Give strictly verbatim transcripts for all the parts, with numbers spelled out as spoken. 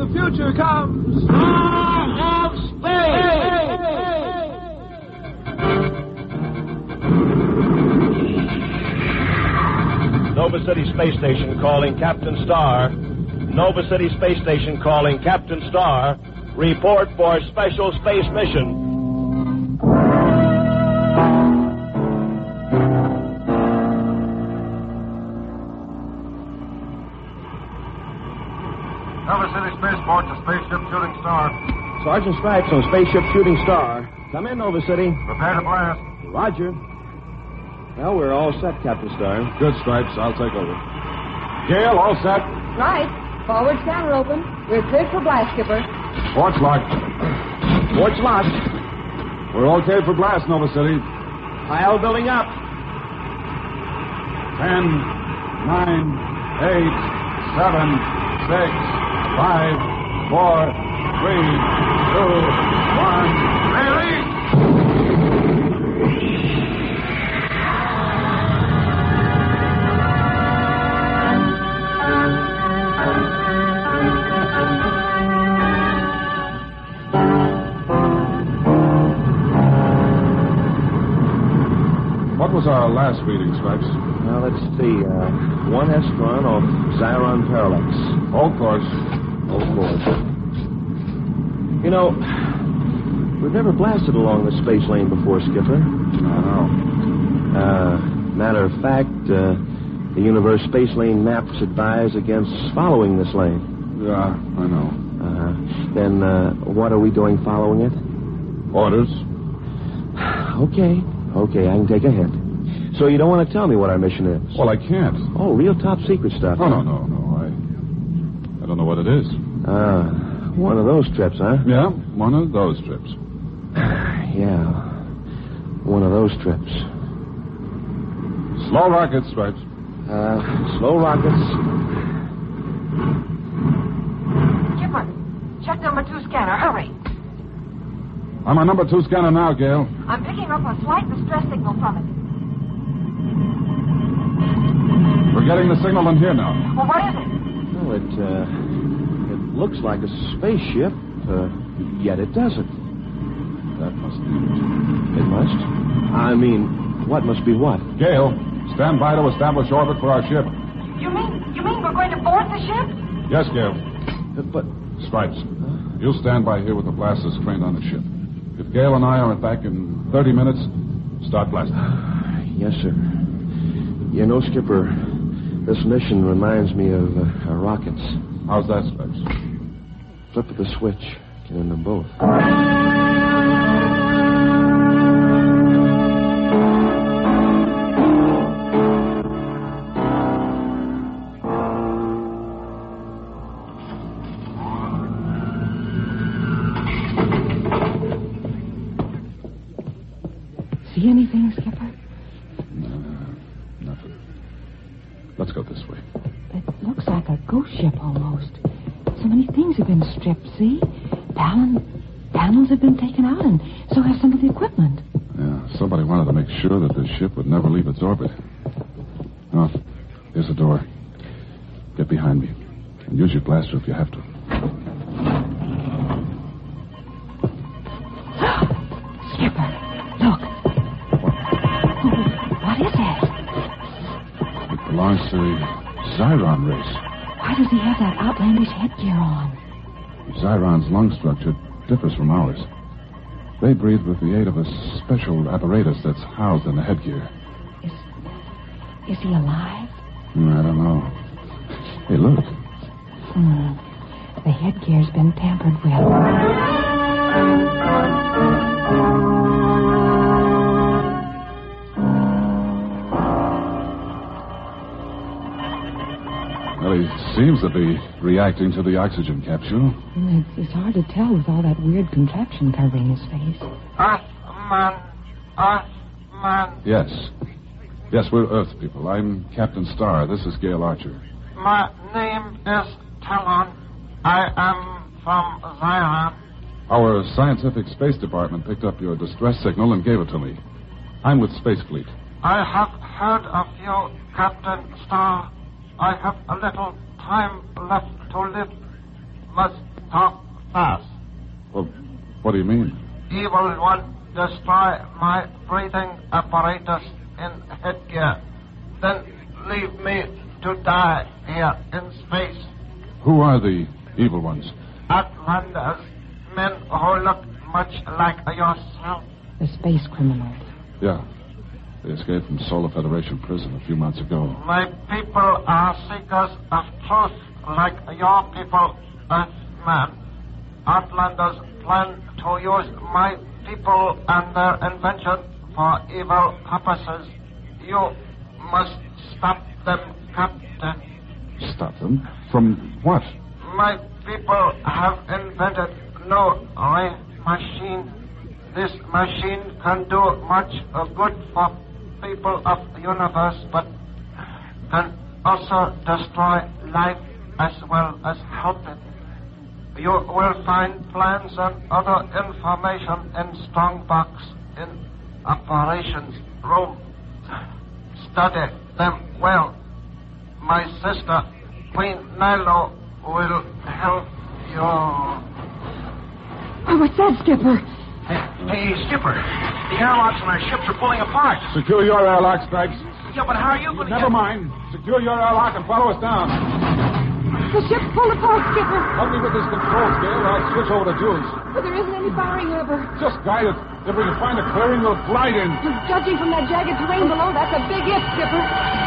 the future comes. Star of Space! Nova City Space Station calling Captain Star. Nova City Space Station calling Captain Star. Report for special space mission. Nova City Spaceport to Spaceship Shooting Star. Sergeant Stripes on Spaceship Shooting Star. Come in, Nova City. Prepare to blast. Roger. Well, we're all set, Captain Star. Good, Stripes. I'll take over. Gale, all set. Right. Forward scanner open. We're cleared for blast, Skipper. Port's locked. Port's locked. We're okay for blast, Nova City. Pile building up. Ten, nine, eight, seven, six, five, four, three, two, one. Release! What was our last reading, Stripes? Now, let's see. Uh, one Estron off Xiron Parallax. Old course. Old course. You know, we've never blasted along the space lane before, Skipper. I know. Uh, matter of fact, uh, the universe space lane maps advise against following this lane. Yeah, I know. Uh-huh. Then, uh, what are we doing following it? Orders? Okay. Okay, I can take a hint. So you don't want to tell me what our mission is? Well, I can't. Oh, real top secret stuff. No, no, no, no. I I don't know what it is. Ah, one of those trips, huh? Yeah, one of those trips. Yeah, one of those trips. Slow rockets, Stripes. Uh, slow rockets. Skipper, check number two scanner. Hurry. I'm on number two scanner now, Gale. I'm picking up a slight distress signal from it. We're getting the signal in here now. Well, what is it? Well, it, uh, it looks like a spaceship, uh, yet it doesn't. That must be it. It must? I mean, what must be what? Gale, stand by to establish orbit for our ship. You mean, you mean we're going to board the ship? Yes, Gale. Uh, but... Stripes, you'll stand by here with the blasters trained on the ship. If Gale and I aren't back in thirty minutes, start blasting. Yes, sir. You know, Skipper, this mission reminds me of uh, our rockets. How's that, Stripes? Flip of the switch. Get in them both. See anything, Skipper? No, nothing. Let's go this way. It looks like a ghost ship almost. So many things have been stripped, see? Panel, panels have been taken out, and so have some of the equipment. Yeah, somebody wanted to make sure that the ship would never leave its orbit. Oh, here's the door. Get behind me. And use your blaster if you have to. Skipper, look. What is it? It belongs to the Xiron race. Why does he have that outlandish headgear on? Xiron's lung structure differs from ours. They breathe with the aid of a special apparatus that's housed in the headgear. Is, is he alive? Hmm, I don't know. Hey, look. Hmm. The headgear's been tampered with. Well, he seems to be reacting to the oxygen capsule. It's, it's hard to tell with all that weird contraption covering his face. Earthman. Earthman. Yes. Yes, we're Earth people. I'm Captain Star. This is Gale Archer. My name is Talon. I am from Xiron. Our scientific space department picked up your distress signal and gave it to me. I'm with Space Fleet. I have heard of you, Captain Star. I have a little time left to live. Must talk fast. Well, what do you mean? Evil one, destroy my breathing apparatus in headgear. Then leave me to die here in space. Who are the evil ones? Outlanders, men who look much like yourself. The space criminals. Yeah. They escaped from Solar Federation prison a few months ago. My people are seekers of truth, like your people, Earthmen. Outlanders plan to use my people and their invention for evil purposes. You must stop them, Captain. Stop them? From what? My people have invented no ray machine. This machine can do much of good for people of the universe, but can also destroy life as well as help it. You will find plans and other information in Strongbox in operations room. Study them well. My sister, Queen Nilo, will help you. Oh, what's that, Skipper? Hey, hey, Skipper, the airlocks on our ships are pulling apart. Secure your airlock, Stripes. Yeah, but how are you going to Never get... mind. Secure your airlock and follow us down. The ship's pulled apart, Skipper. Help me with this control scale, or I'll switch over to Jules. But there isn't any firing lever. Just guide it. If we can find a clearing, we'll glide in. Judging from that jagged terrain below, that's a big if, Skipper.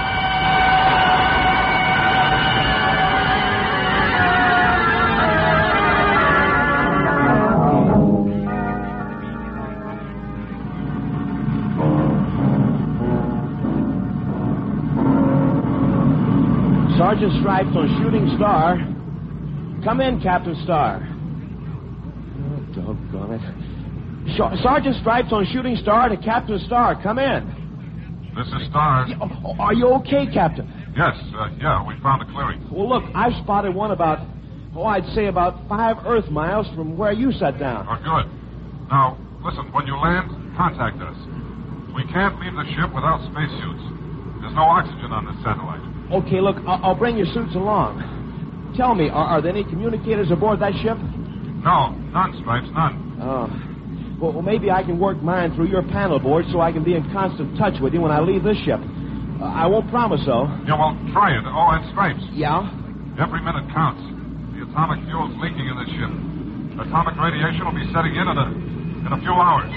Sergeant Stripes on Shooting Star. Come in, Captain Star. Oh, doggone it. Sh- Sergeant Stripes on Shooting Star to Captain Star. Come in. This is Star. Yeah, oh, are you okay, Captain? Yes, uh, yeah, we found a clearing. Well, look, I've spotted one about, oh, I'd say about five Earth miles from where you sat down. Oh, good. Now, listen, when you land, contact us. We can't leave the ship without spacesuits. There's no oxygen on this satellite. Okay, look, I'll, I'll bring your suits along. Tell me, are, are there any communicators aboard that ship? No, none, Stripes, none. Oh. Well, well, maybe I can work mine through your panel board so I can be in constant touch with you when I leave this ship. Uh, I won't promise so. Yeah, well, try it. Oh, and Stripes. Yeah? Every minute counts. The atomic fuel's leaking in this ship. Atomic radiation will be setting in in a, in a few hours.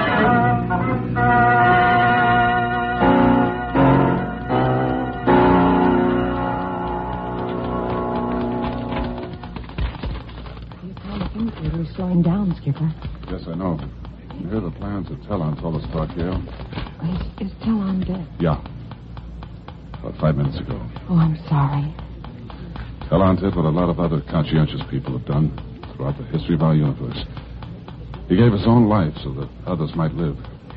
We're slowing down, Skipper. Yes, I know. You hear the plans that Telon told us about, Gail? Is, is Telon dead? Yeah. About five minutes ago. Oh, I'm sorry. Telon did what a lot of other conscientious people have done throughout the history of our universe. He gave his own life so that others might live.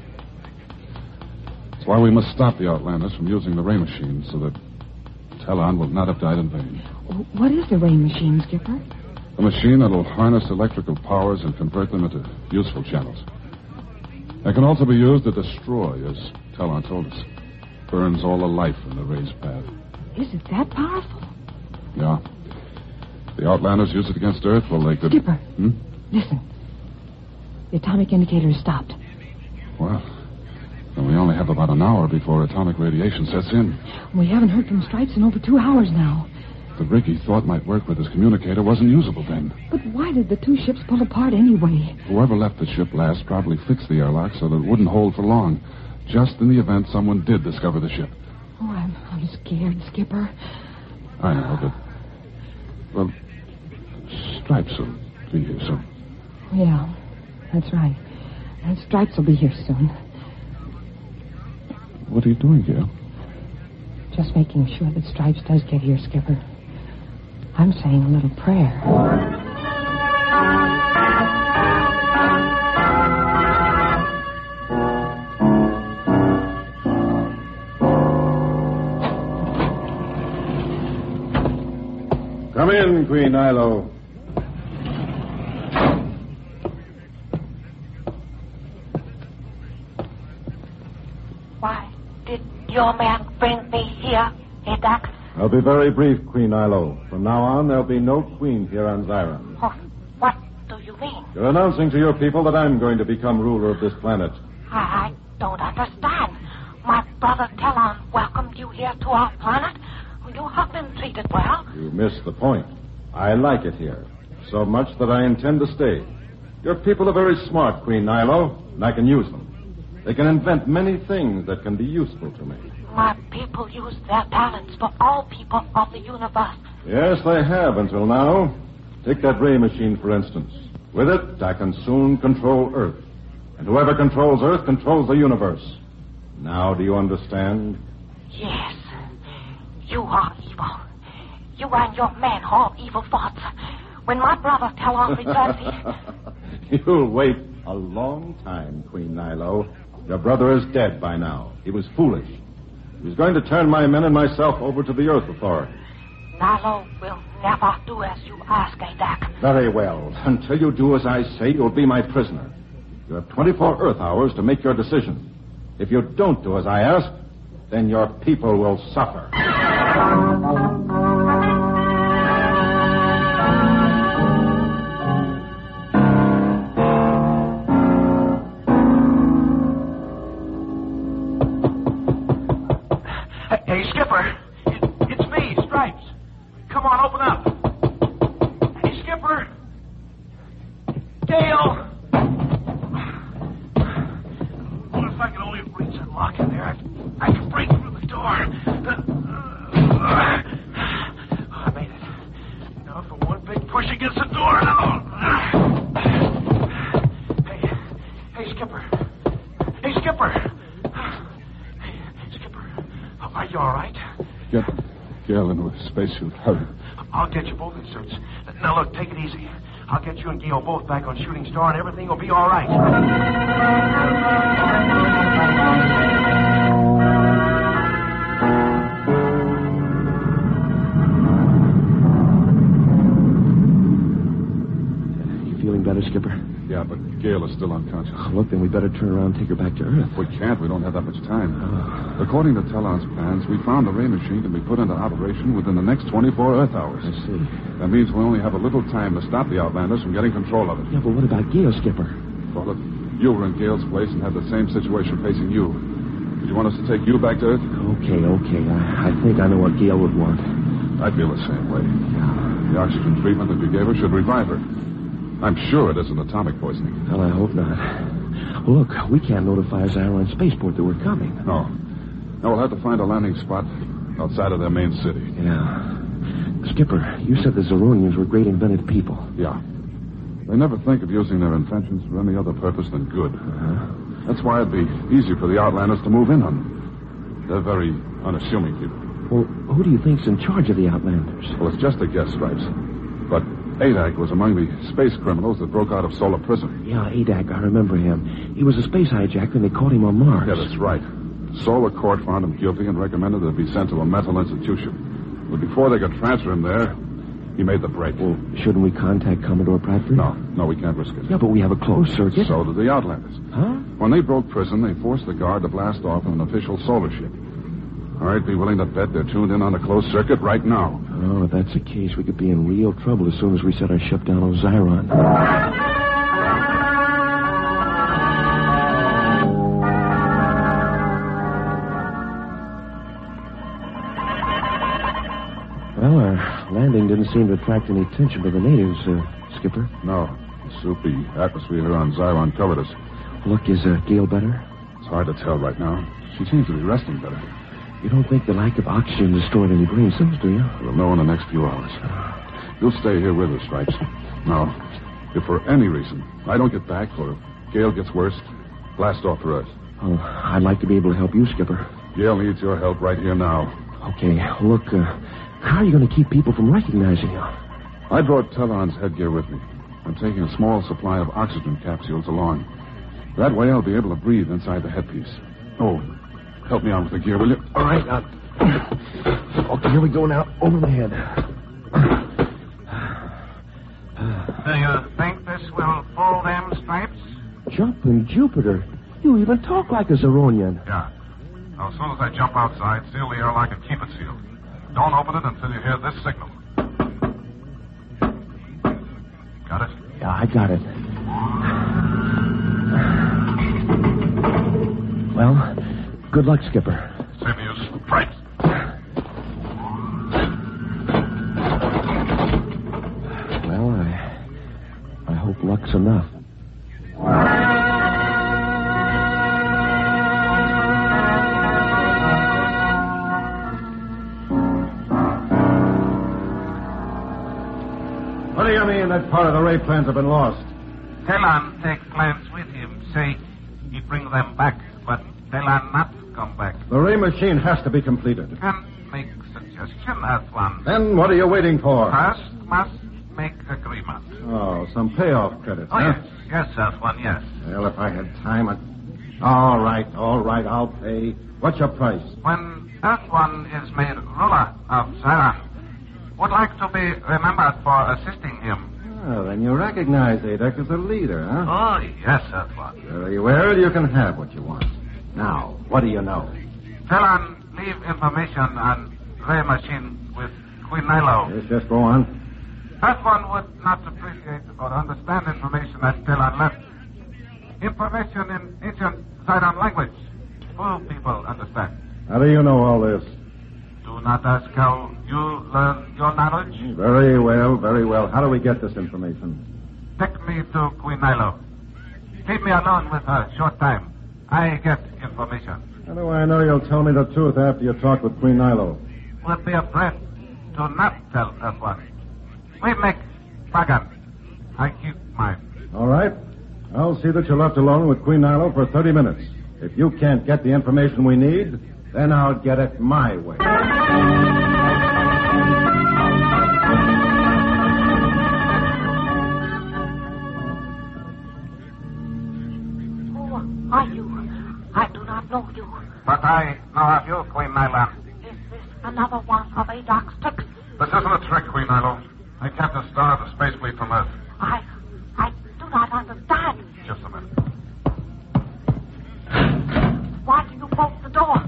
That's why we must stop the Outlanders from using the ray machine so that Telon will not have died in vain. What is the ray machine, Skipper? A machine that will harness electrical powers and convert them into useful channels. It can also be used to destroy, as Telon told us. Burns all the life in the ray's path. Is it that powerful? Yeah. The Outlanders used it against Earth, well, they could... Skipper, Hmm? listen. The atomic indicator has stopped. Well, then we only have about an hour before atomic radiation sets in. We haven't heard from Stripes in over two hours now. The rig he thought might work with his communicator wasn't usable then. But why did the two ships pull apart anyway? Whoever left the ship last probably fixed the airlock so that it wouldn't hold for long, just in the event someone did discover the ship. Oh, I'm, I'm scared, Skipper. I know, but... Well, Stripes will be here soon. Yeah, that's right. And Stripes will be here soon. What are you doing, Gail? Just making sure that Stripes does get here, Skipper. I'm saying a little prayer. Come in, Queen Nilo. Why did your man bring me here, Edax? I'll be very brief, Queen Nilo. From now on, there'll be no queen here on Zyron. Oh, you mean? You're announcing to your people that I'm going to become ruler of this planet. I, I don't understand. My brother Talon welcomed you here to our planet. You have been treated well. You missed the point. I like it here. So much that I intend to stay. Your people are very smart, Queen Nilo, and I can use them. They can invent many things that can be useful to me. My people use their talents for all people of the universe. Yes, they have until now. Take that ray machine, for instance. With it, I can soon control Earth. And whoever controls Earth controls the universe. Now, do you understand? Yes. You are evil. You and your men have evil thoughts. When my brother Talon returns here... You'll wait a long time, Queen Nilo. Your brother is dead by now. He was foolish. He was going to turn my men and myself over to the Earth Authority. Nilo will never do as you ask, Adak. Very well. Until you do as I say, you'll be my prisoner. You have twenty-four Earth hours to make your decision. If you don't do as I ask, then your people will suffer. Hey, Skipper. It's me, Stripes. Come on, open up. Hey, Skipper. Gale. What if I can only reach that lock in there? I, I can break through the door. I made it. Now for one big push against the door. Hey, hey, Skipper. Hey, Skipper. Hey, Skipper. Are you all right? Get Gale into a spacesuit. Hurry. I'll get you both in suits. Now, look, take it easy. I'll get you and Gale both back on Shooting Star, and everything will be all right. You feeling better, Skipper? Yeah, but Gale is still unconscious. Oh, look, then we better turn around and take her back to Earth. We can't. We don't have that much time. Oh. According to Talon's plans, we found the ray machine can be put into operation within the next twenty-four Earth hours. I see. That means we only have a little time to stop the Outlanders from getting control of it. Yeah, but what about Gale, Skipper? Well, if you were in Gale's place and had the same situation facing you, would you want us to take you back to Earth? Okay, okay. I, I think I know what Gale would want. I feel the same way. Yeah. The oxygen treatment that you gave her should revive her. I'm sure it isn't atomic poisoning. Well, I hope not. Look, we can't notify Zyron Spaceport that we're coming. No. No, we'll have to find a landing spot outside of their main city. Yeah. Skipper, you said the Zeronians were great inventive people. Yeah. They never think of using their inventions for any other purpose than good. Uh-huh. That's why it'd be easy for the Outlanders to move in on them. They're very unassuming people. Well, who do you think's in charge of the Outlanders? Well, it's just a guess, Stripes. But Adak was among the space criminals that broke out of Solar Prison. Yeah, Adak, I remember him. He was a space hijacker, and they caught him on Mars. Yeah, that's right. Solar Court found him guilty and recommended that he be sent to a mental institution. But before they could transfer him there, he made the break. Well, shouldn't we contact Commodore Bradford? No, no, we can't risk it. Yeah, but we have a closed circuit. So did the Outlanders. Huh? When they broke prison, they forced the guard to blast off in an official solar ship. All right, be willing to bet they're tuned in on the closed circuit right now. Oh, if that's the case, we could be in real trouble as soon as we set our ship down on Zyron. Well, our landing didn't seem to attract any attention by the natives, uh, Skipper. No. The soupy atmosphere here on Zyron covered us. Look, is uh, Gale better? It's hard to tell right now. She seems to be resting better. You don't think the lack of oxygen destroyed any brain cells, do you? We'll know in the next few hours. You'll stay here with us, Stripes. Now, if for any reason I don't get back or Gale gets worse, blast off for Earth. Oh, I'd like to be able to help you, Skipper. Gale needs your help right here now. Okay, look, uh, how are you going to keep people from recognizing you? I brought Talon's headgear with me. I'm taking a small supply of oxygen capsules along. That way I'll be able to breathe inside the headpiece. Oh, help me out with the gear, will you? All right, now. Okay, here we go now. Over the head. Do you think this will fool them, Stripes? Jumping Jupiter. You even talk like a Zeronian. Yeah. Now, as soon as I jump outside, seal the airlock and keep it sealed. Don't open it until you hear this signal. Got it? Yeah, Yeah, I got it. Well, good luck, Skipper. Simius, right. Well, I, I hope luck's enough. What do you mean that part of the ray plans have been lost? Telan take plans with him. Say he bring them back, but Telan not come back. The ray machine has to be completed. Can make suggestion at one. Then what are you waiting for? First must make agreement. Oh, some payoff credits, Oh, huh? yes. Yes, that one, yes. Well, if I had time, I'd... All right, all right, I'll pay. What's your price? When that one is made ruler of Zion, would like to be remembered for assisting him. Oh, then you recognize Adek as a leader, huh? Oh, yes, that one. Very well, you can have what you want. Now, what do you know? Telan leave information on ray machine with Queen Nilo. Yes, just go on. That one would not appreciate or understand information that Telan left. Information in ancient Zidon language. Full people understand. How do you know all this? Do not ask how you learn your knowledge. Very well, very well. How do we get this information? Take me to Queen Nilo. Keep me alone with her short time. I get information. How do I know you'll tell me the truth after you talk with Queen Nilo? Would be afraid to not tell that one. We make bargain. I keep mine. All right. I'll see that you're left alone with Queen Nilo for thirty minutes. If you can't get the information we need, then I'll get it my way. Who are you? I do not know you. But I know of you, Queen Nilo. Is this another one of Adok's tricks? This isn't a trick, Queen Nilo. I Captain Star of the space fleet from Earth. I... I do not understand. Just a minute. Why do you bolt the door?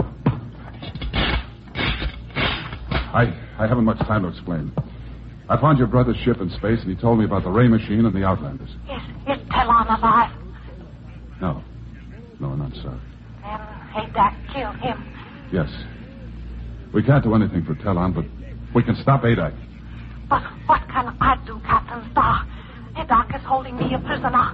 I, I haven't much time to explain. I found your brother's ship in space, and he told me about the ray machine and the Outlanders. Is, is Telan alive? No. No, none, sir. Then Adok killed him. Yes. We can't do anything for Telan, but we can stop Adok. But what can I do, Captain Star? Adok is holding me a prisoner.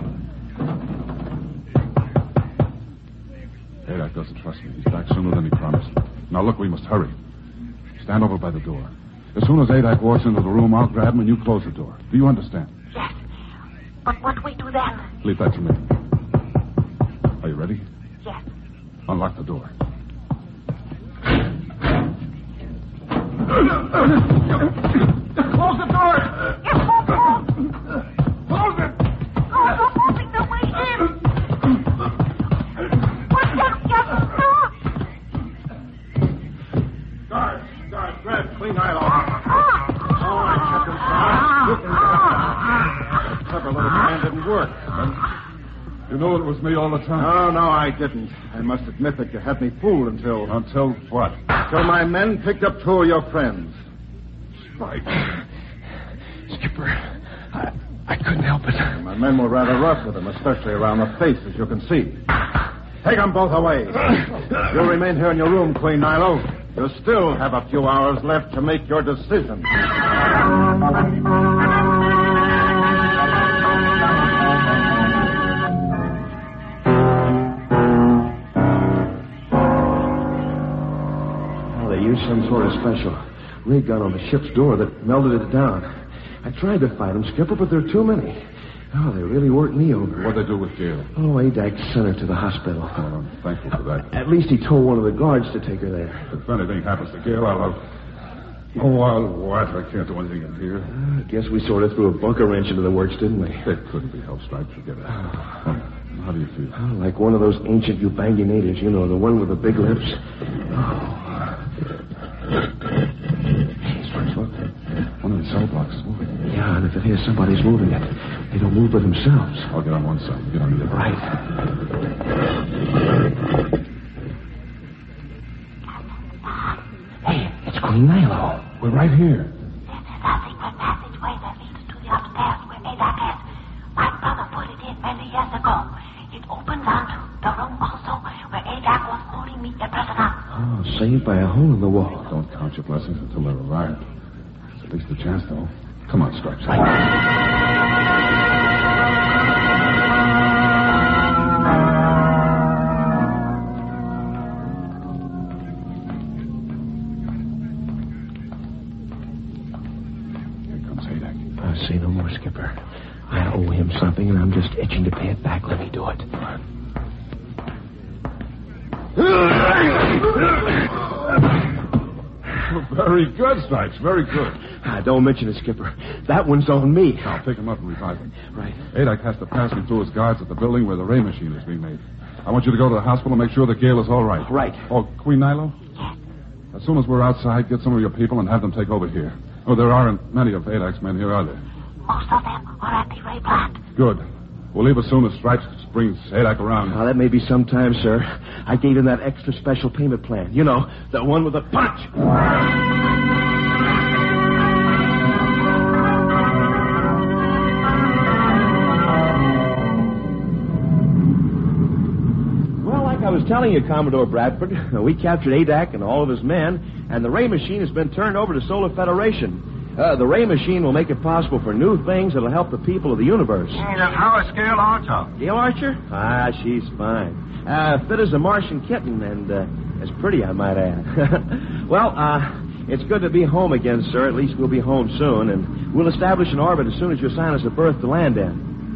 Adok doesn't trust me. He's back sooner than he promised. Now, look, we must hurry. Stand over by the door. As soon as Adok walks into the room, I'll grab him and you close the door. Do you understand? Yes. But what we do then? Leave that to me. Are you ready? Yes. Unlock the door. Close the door! It won't move. Close it! Oh, you're moving the way in. What the... Yes, sir. Guard, guard, grab Queen Nilo. Ah. All right, Captain Star. You can That clever little plan didn't work. You knew it was me all the time. No, no, I didn't. I must admit that you had me fooled until... Until what? Until my men picked up two of your friends. Spike. Skipper, I, I couldn't help it. My men were rather rough with them, especially around the face, as you can see. Take them both away. You'll remain here in your room, Queen Nilo. You still have a few hours left to make your decision. Well, they used some sort of special ray gun on the ship's door that melted it down. I tried to fight them, Skipper, but there are too many. Oh, they really worked me over. What'd they do with Gail? Oh, Adak sent her to the hospital. Oh, I'm thankful for that. At least he told one of the guards to take her there. If anything happens to Gail, I'll... Oh, I'll what? I can't do anything in here. I guess we sort of threw a bunker wrench into the works, didn't we? It couldn't be helped, Stripe. Forget it. Oh, how do you feel? Oh, like one of those ancient Ubangi natives, you know, the one with the big lips. Oh. Hey, Stripes, look. One of the cell blocks is moving. Yeah, and if it is, somebody's moving it. They don't move by themselves. I'll get on one side. You get on the other. Right. Hey, it's Queen Nilo. We're right here. There's a secret passageway that leads to the upstairs where Adok years ago. It opens onto the room also where Adak was holding me a prisoner. Oh, saved by a hole in the wall. Don't count your blessings until they're arrived. It's at least a chance, though. Come on, Stripes. Say no more, Skipper. I owe him something, and I'm just itching to pay it back. Let me do it. Very good, Stripes. Very good. Ah, don't mention it, Skipper. That one's on me. I'll pick him up and revive him. Right. Adak has to pass me through his guards at the building where the ray machine is being made. I want you to go to the hospital and make sure that Gail is all right. Right. Oh, Queen Nilo? As soon as we're outside, get some of your people and have them take over here. Oh, there aren't many of Adak's men here, are there? Most of them are at the ray plant. Good. We'll leave as soon as Stripes brings Adak around. Now, that may be some time, sir. I gave him that extra special payment plan. You know, the one with the punch. Well, like I was telling you, Commodore Bradford, we captured Adak and all of his men, and the ray machine has been turned over to Solar Federation. Uh, the ray machine will make it possible for new things that'll help the people of the universe. And how is Gail Archer? Gail Archer? Ah, she's fine. Uh, fit as a Martian kitten, and uh, as pretty, I might add. Well, uh, it's good to be home again, sir. At least we'll be home soon, and we'll establish an orbit as soon as you assign us a berth to land in.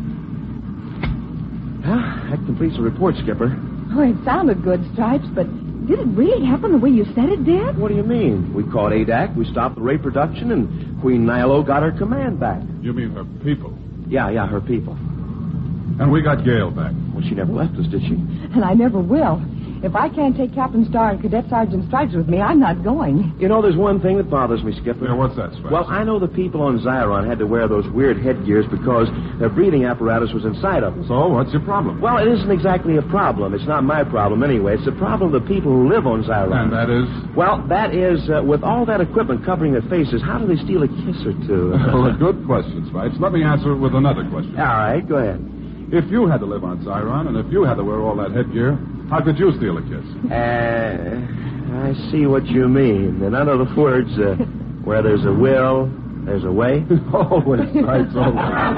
Well, that completes the report, Skipper. Oh, it sounded good, Stripes, but did it really happen the way you said it did? What do you mean? We caught Adak, we stopped the ray production, and Queen Nilo got her command back. You mean her people? Yeah, yeah, her people. And we got Gail back. Well, she never left us, did she? And I never will. If I can't take Captain Starr and Cadet Sergeant Stripes with me, I'm not going. You know, there's one thing that bothers me, Skipper. Yeah, what's that, Stripes? Well, I know the people on Zyron had to wear those weird headgears because their breathing apparatus was inside of them. So, what's your problem? Well, it isn't exactly a problem. It's not my problem anyway. It's the problem of the people who live on Zyron. And that is? Well, that is, uh, with all that equipment covering their faces, how do they steal a kiss or two? Well, a good question, Stripes. Let me answer it with another question. All right, go ahead. If you had to live on Zyron, and if you had to wear all that headgear, how could you steal a kiss? Uh, I see what you mean. In other words, uh, where there's a will, there's a way. Always, Stripes, always.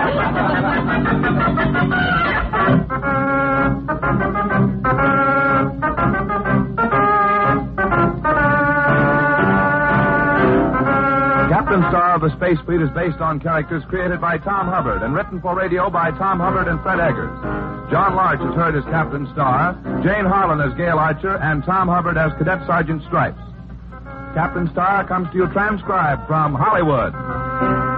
Captain Star of the Space Fleet is based on characters created by Tom Hubbard and written for radio by Tom Hubbard and Fred Eggers. John Larch is heard as Captain Star, Jane Harlan as Gail Archer, and Tom Hubbard as Cadet Sergeant Stripes. Captain Star comes to you transcribed from Hollywood.